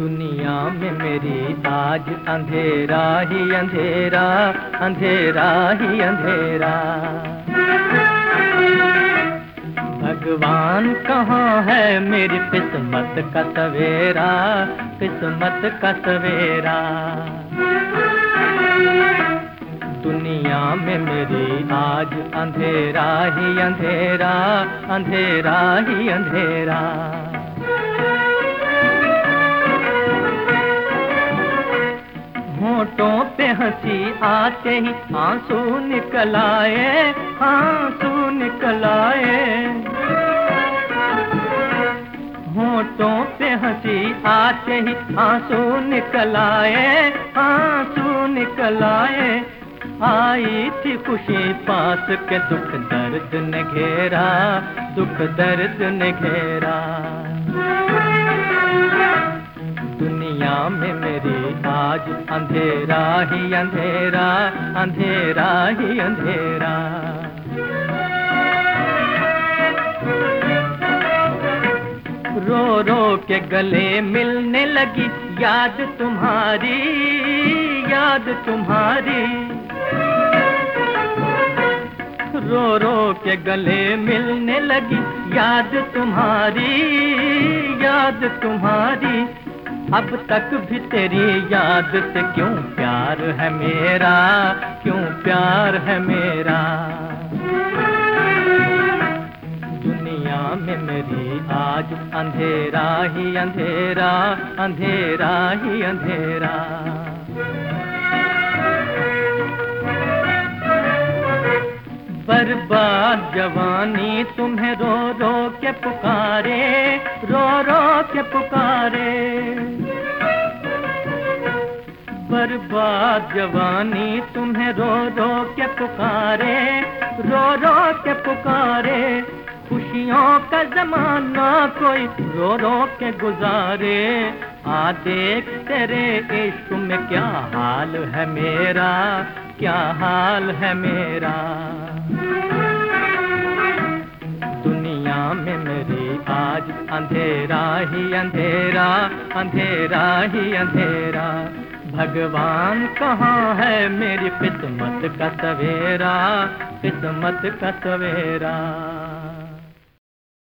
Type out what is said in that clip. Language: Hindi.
दुनिया में मेरी आज अंधेरा ही अंधेरा, अंधेरा ही अंधेरा। भगवान कहाँ है मेरी किस्मत का सवेरा, किस्मत का सवेरा। दुनिया में मेरी आज अंधेरा ही अंधेरा, अंधेरा ही अंधेरा। होठों पे हंसी आते ही आंसू निकल आए, आंसू निकल आए। होठों पे हंसी आते ही आंसू निकल आए, आंसू निकल आए। आई थी खुशी पास के दुख दर्द ने घेरा, दुख दर्द ने घेरा। दुनिया में मेरी आज अंधेरा ही अंधेरा, अंधेरा ही अंधेरा। रो रो के गले मिलने लगी याद तुम्हारी, याद तुम्हारी। रो रो के गले मिलने लगी याद तुम्हारी, याद तुम्हारी। अब तक भी तेरी याद से क्यों प्यार है मेरा, क्यों प्यार है मेरा। दुनिया में मेरी आज अंधेरा ही अंधेरा, अंधेरा ही अंधेरा। बर्बाद जवानी तुम्हें रो रो के पुकारे, रो रो के पुकारे। बर्बाद जवानी तुम्हें रो रो के पुकारे, रो रो के पुकारे। खुशियों का जमाना कोई रो रो के गुजारे। आ देख तेरे इश्क में क्या हाल है मेरा, क्या हाल है मेरा। दुनिया में मेरी आज अंधेरा ही अंधेरा, अंधेरा ही अंधेरा। भगवान कहाँ है मेरी किस्मत का सवेरा, किस्मत का सवेरा।